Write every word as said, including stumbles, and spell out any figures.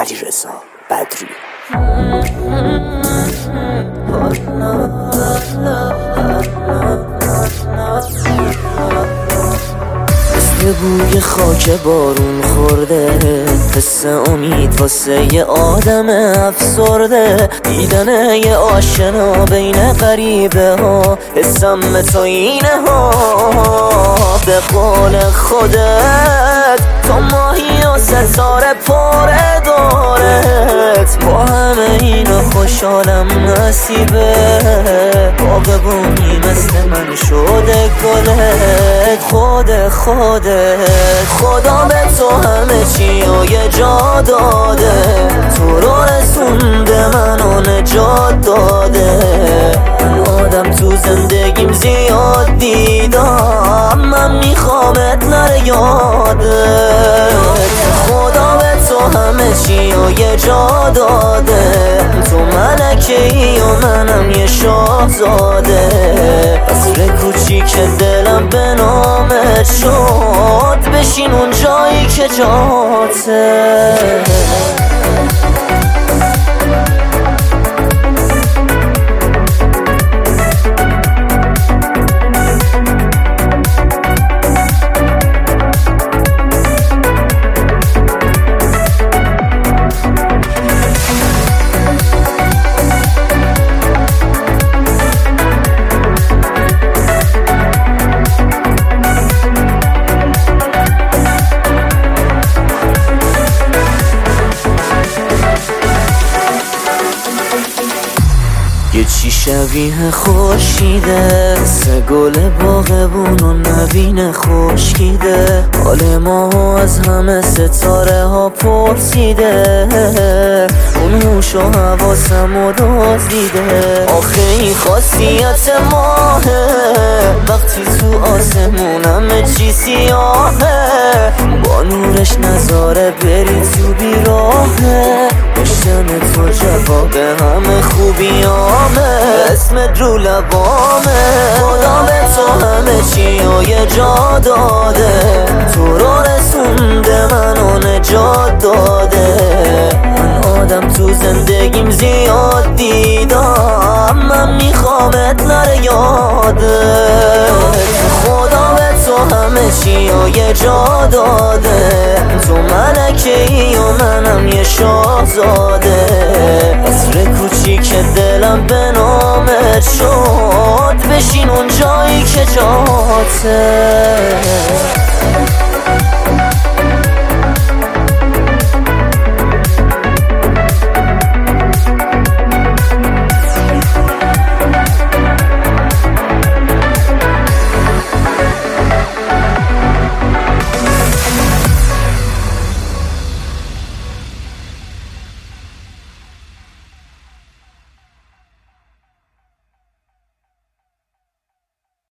علیرضا بدری. مثل بوی خاک بارون خورده، حس امید واسه یه آدم افسرده، دیدن یه آشنا بین غریبه ها، حسم مثل اینه ها. به قول خودت تو ماهی و ستاره پاره دارت، با همه اینا خوشحالم نصیبه، باغبونی مثل من شده گلت. خود خودت خدا به تو همه چی و یه جا داده، تو رو رسونده منو نجات داده. من آدم تو زندگیم زیاد دیدم، من میخوامت نره یادت. خدا به تو همه چی و یه جا داده، تو ملکه ای و منم یه شاهزاده. قصر کوچیک دلم به نامت شد، بشین اون جایی که جاته. یه چی شبیه خورشیده، سه گل باغبون و نوین خشکیده، حال ما از همه ستاره ها پرسیده، اون هوش و حواسم و دزدیده. آخه این خاصیت ماهه، وقتی تو آسمون همه چی سیاهه، با نورش نظاره بری تو بیراهه، داشتن تو جواب همه خوبیامه، اسمت رو لبامه. خدا به تو همه چی و یه جا داده، تو رو رسونده منو نجات داده. من آدم تو زندگیم زیاد دیدم، من میخوامت نره یادت. خدا به تو همه چی و یه جا داده، تو ملکه ای و منم یه شاهزاده. قصر کوچیک دلم به نامت شد، بشین اون جایی که جاته.